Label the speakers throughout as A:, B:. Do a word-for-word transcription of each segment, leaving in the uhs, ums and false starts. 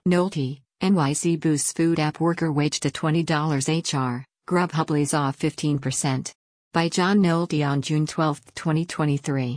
A: Nolte, N Y C boosts food app worker wage to twenty dollars H R, Grubhub lays off fifteen percent. By John Nolte on June twelfth, twenty twenty-three.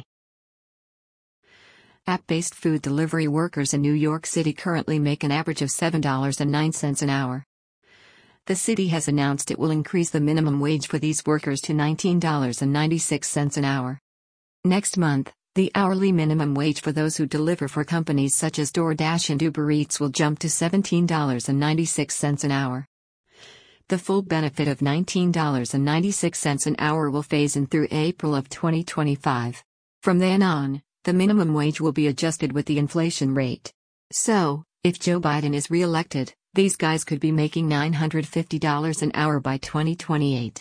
A: App-based food delivery workers in New York City currently make an average of seven dollars and nine cents an hour. The city has announced it will increase the minimum wage for these workers to nineteen dollars and ninety-six cents an hour. Next month, the hourly minimum wage for those who deliver for companies such as DoorDash and Uber Eats will jump to seventeen dollars and ninety-six cents an hour. The full benefit of nineteen dollars and ninety-six cents an hour will phase in through April of twenty twenty-five. From then on, the minimum wage will be adjusted with the inflation rate. So, if Joe Biden is re-elected, these guys could be making nine hundred fifty dollars an hour by twenty twenty-eight.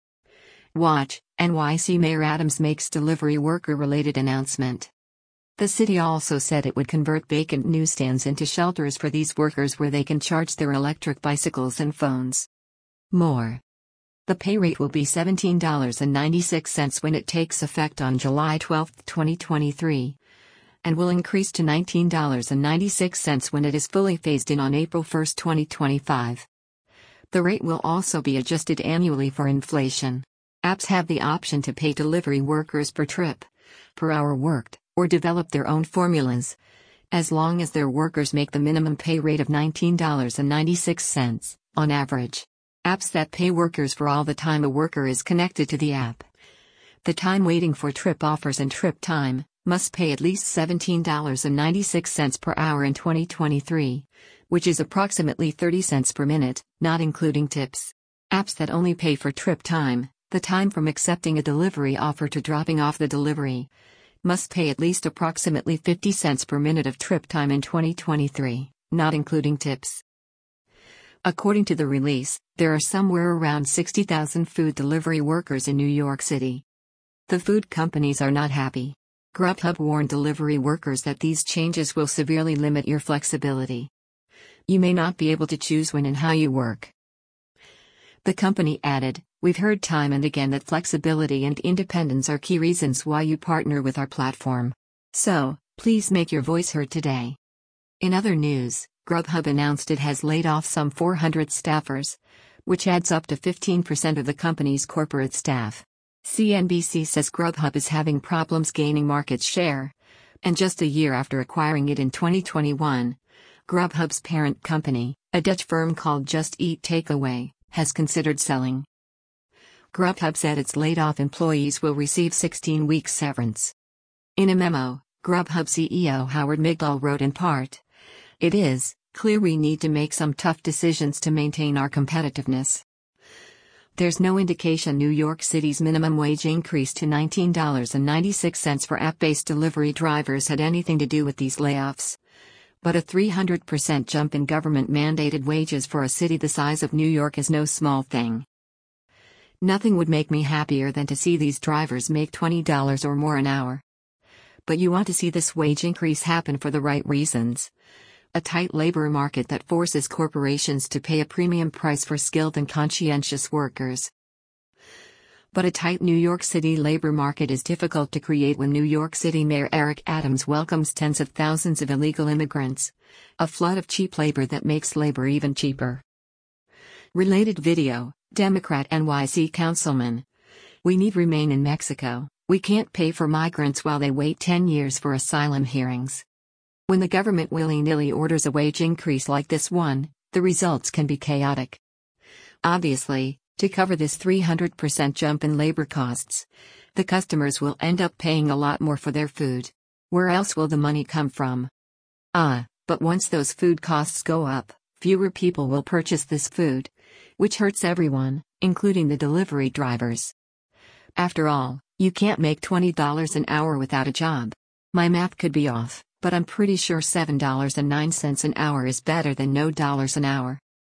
A: Watch, N Y C Mayor Adams makes delivery worker-related announcement. The city also said it would convert vacant newsstands into shelters for these workers where they can charge their electric bicycles and phones. More. The pay rate will be seventeen dollars and ninety-six cents when it takes effect on July twelfth, twenty twenty-three, and will increase to nineteen dollars and ninety-six cents when it is fully phased in on April first, twenty twenty-five. The rate will also be adjusted annually for inflation. Apps have the option to pay delivery workers per trip, per hour worked, or develop their own formulas, as long as their workers make the minimum pay rate of nineteen dollars and ninety-six cents, on average. Apps that pay workers for all the time a worker is connected to the app. The time waiting for trip offers and trip time must pay at least seventeen dollars and ninety-six cents per hour in twenty twenty-three, which is approximately thirty cents per minute, not including tips. Apps that only pay for trip time, the time from accepting a delivery offer to dropping off the delivery, must pay at least approximately fifty cents per minute of trip time in twenty twenty-three, not including tips. According to the release, there are somewhere around sixty thousand food delivery workers in New York City. The food companies are not happy. Grubhub warned delivery workers that these changes will severely limit your flexibility. You may not be able to choose when and how you work. The company added, "We've heard time and again that flexibility and independence are key reasons why you partner with our platform. So, please make your voice heard today." In other news, Grubhub announced it has laid off some four hundred staffers, which adds up to fifteen percent of the company's corporate staff. C N B C says Grubhub is having problems gaining market share, and just a year after acquiring it in twenty twenty-one, Grubhub's parent company, a Dutch firm called Just Eat Takeaway, has considered selling. Grubhub said its laid-off employees will receive sixteen weeks severance. In a memo, Grubhub C E O Howard Migdal wrote in part, "It is clear we need to make some tough decisions to maintain our competitiveness." There's no indication New York City's minimum wage increase to nineteen dollars and ninety-six cents for app-based delivery drivers had anything to do with these layoffs. But a three hundred percent jump in government-mandated wages for a city the size of New York is no small thing. Nothing would make me happier than to see these drivers make twenty dollars or more an hour. But you want to see this wage increase happen for the right reasons. A tight labor market that forces corporations to pay a premium price for skilled and conscientious workers. But a tight New York City labor market is difficult to create when New York City Mayor Eric Adams welcomes tens of thousands of illegal immigrants, a flood of cheap labor that makes labor even cheaper. Related video, Democrat N Y C councilman. "We need remain in Mexico. We can't pay for migrants while they wait ten years for asylum hearings." When the government willy-nilly orders a wage increase like this one, the results can be chaotic. Obviously, to cover this three hundred percent jump in labor costs, the customers will end up paying a lot more for their food. Where else will the money come from? Ah, but once those food costs go up, fewer people will purchase this food, which hurts everyone, including the delivery drivers. After all, you can't make twenty dollars an hour without a job. My math could be off, but I'm pretty sure seven dollars and nine cents an hour is better than no dollars an hour.